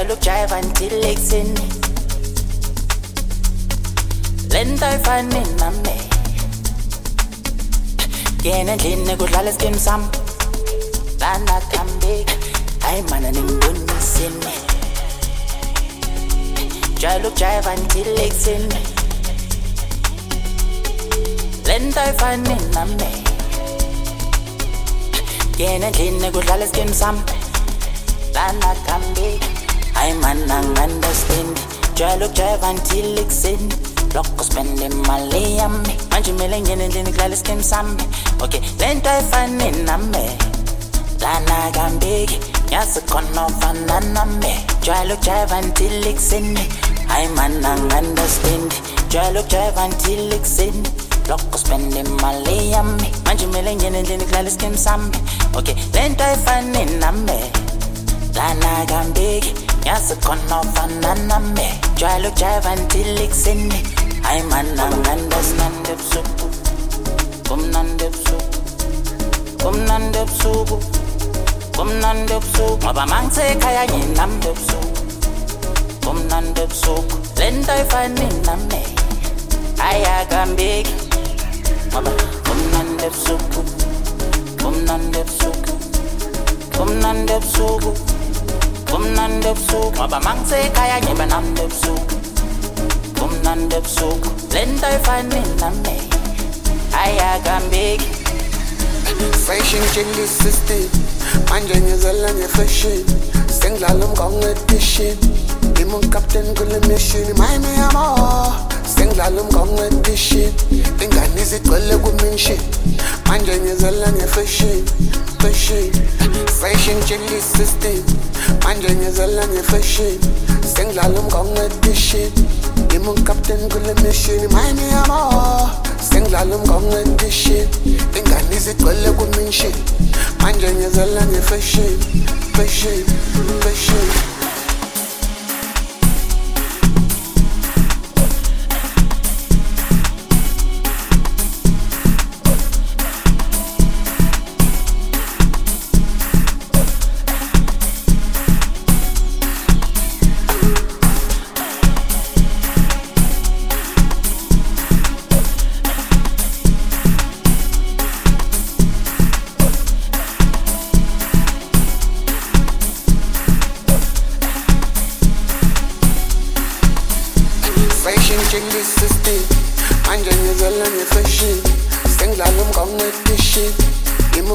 Jwayele ukujive until ekuseni. Lento ayifani nami. Ngena endlini kudlala isikim sami. Lana khambeki. Hayi mana ningiboniseni. Jwayele ukujive until ekuseni. Lento ayifani nami. Ngena endlini kudlala isikim sami. Lana khambeki. Hayi mana ngi-understand. Jwayele ukujive until ekuseni. Lokho spend imali yami. Manje kumele ngene endlini kudlala isikim sami. Okay, lento ayifani nami. Lana khambeki. Yazi khona ufana nami. Jwayele ukujive until ekuseni. Hayi mana ngi-understand. Jwayele ukujive until ekuseni. Lokho spend imali yami. Manje kumele ngene endlini kudlala isikim sami. Okay, lento ayifani nami. Lana khambeki. Yazi khona ufana nami. Jwayele ukujive until ekuseni. Hayi mana ngi-understand ebusuku. Kumnandi ebusuku. Kumnandi ebusuku. Kumnandi ebusuku. Ngoba mangisekhaya nginambi ebusuku. Kumnandi ebusuku. Lento ayifani nami. Ayakhambeki. Ngoba kumnandi ebusuku. Kumnandi ebusuku. Kumnandi ebusuku. Kumnandi ebusuku. Ngoba mangisekhaya ngiba nambi ebusuku. Kumnandi ebusuku. Lento ayifani nami. Ayakhambeki. Fashion change system. Manje ngizela nge-fashion. Sengidlala umgongo edition. Ngimi uncaptain kule mission. Mayimi yamo. Sengidlala umgongo edition. Ingane zigcwele ku-mention. Manje ngizela nge-fashion. Fashion change system. Manje ngizela nge-fashion. Sengidlala umgongo edition. Ngimi uncaptain kule mission. Mayimi yamo. Sengidlala umgongo edition. Ingane zigcwele ku-mention. Manje ngizela nge-fashion. Fashion change system. Manje ngizela nge-fashion. Sengidlala umgongo edition. Ngimi uncaptain kule mission. Mayimi yamo. Sengidlala umgongo edition. Ingane zigcwele ku-mention. Manje ngizela nge-fashion. Fashion change system. Manje ngizela nge-fashion. Sengidlala umgongo edition. Ngimi uncaptain kule mission. Mayimi yamo. Sengidlala umgongo edition.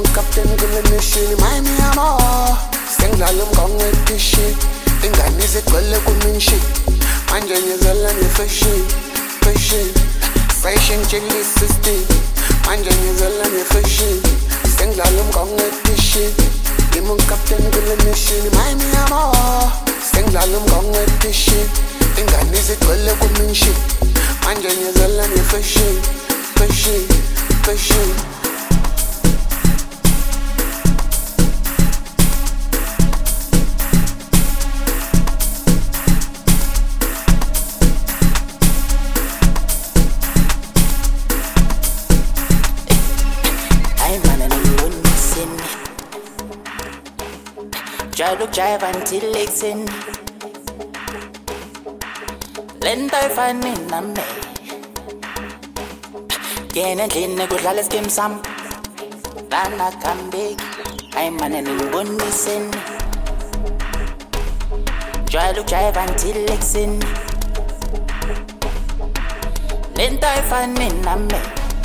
Ingane zigcwele ku-mention. Manje ngizela nge-fashion. Fashion change system. Manje ngizela nge-fashion. Sengidlala umgongo edition. Ngimi uncaptain kule mission. Mayimi yamo. Sengidlala umgongo edition. Ingane zigcwele ku-mention. Manje ngizela nge-fashion. Hayi mana ningiboniseni. Jwayele ukujive until ekuseni. Lento ayifani nami. Ngena endlini kudlala isikim sami. Lana khambeki. Hayi mana ningiboniseni. Jwayele ukujive until ekuseni. Lento ayifani nami.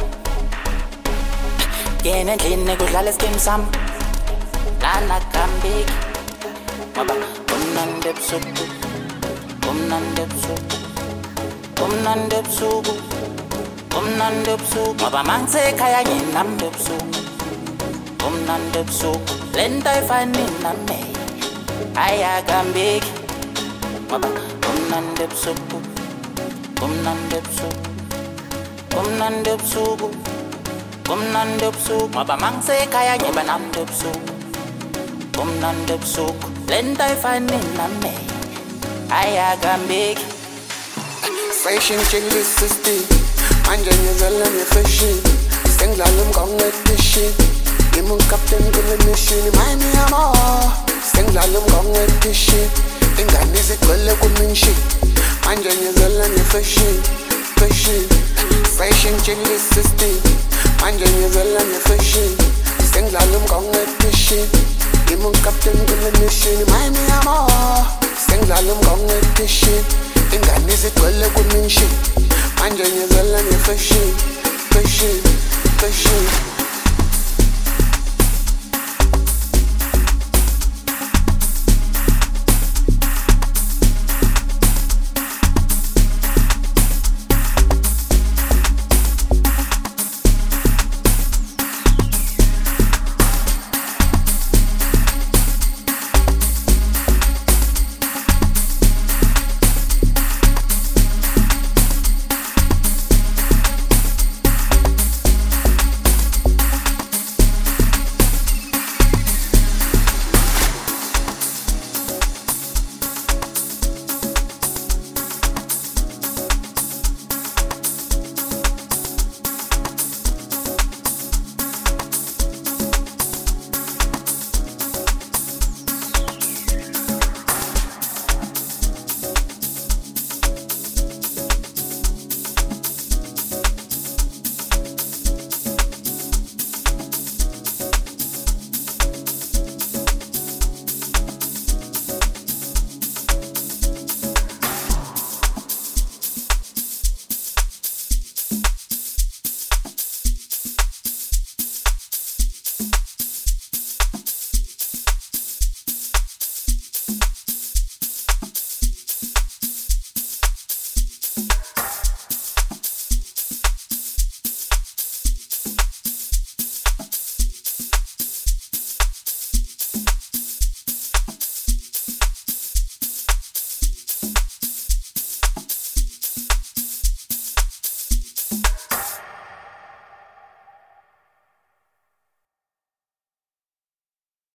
Ngena endlini kudlala isikim sami. Lana khambeki. Ngoba kumnandi ebusuku. Kumnandi ebusuku. Kumnandi ebusuku. Kumnandi ebusuku. Ngoba mangisekhaya nginambi ebusuku. Kumnandi ebusuku. Lento ayifani nami. Ayakhambeki. Ngoba kumnandi ebusuku. Kumnandi ebusuku. Kumnandi ebusuku. Kumnandi ebusuku. Ngoba mangisekhaya ngiba nambi ebusuku. Kumnandi ebusuku. Lento ayifani nami. Ayakhambeki. Fashion change system. Manje ngizela nge-fashion. Sengidlala umgongo edition. Ngimi uncaptain kule mission. Mayimi yamo. Sengidlala umgongo edition. ingane zigcwele kuminshi manje ngizela nge-fashion fashion change system manje ngizela nge-fashion sengidlala umgongo edition ngimi ucaptain kule mission Miami amor sengidlala umgongo edition ingane zigcwele kuminshi manje ngizela nge-fashion